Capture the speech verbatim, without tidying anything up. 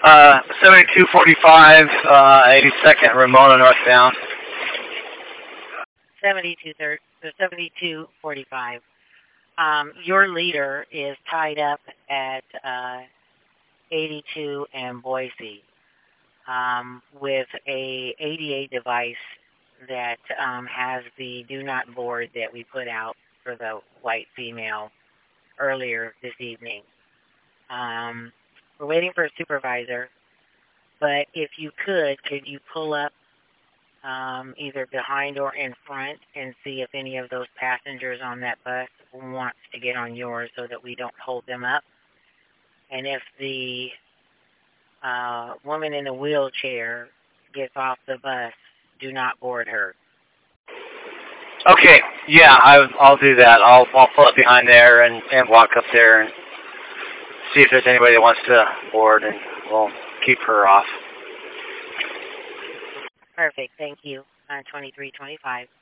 Uh, seventy-two forty-five, uh, eighty-second Ramona northbound. seventy-two thirty, seventy-two forty-five. Um, your leader is tied up at uh, eighty-two and Boise um, with a A D A device that um, has the do not board that we put out for the white female earlier this evening. Um, we're waiting for a supervisor, but if you could, could you pull up um, either behind or in front and see if any of those passengers on that bus wants to get on yours so that we don't hold them up? And if the uh, woman in the wheelchair gets off the bus, do not board her. Okay, yeah, I, I'll do that. I'll, I'll pull up behind there and, and walk up there and see if there's anybody that wants to board, and we'll keep her off. Perfect. Thank you. Uh, twenty-three twenty-five.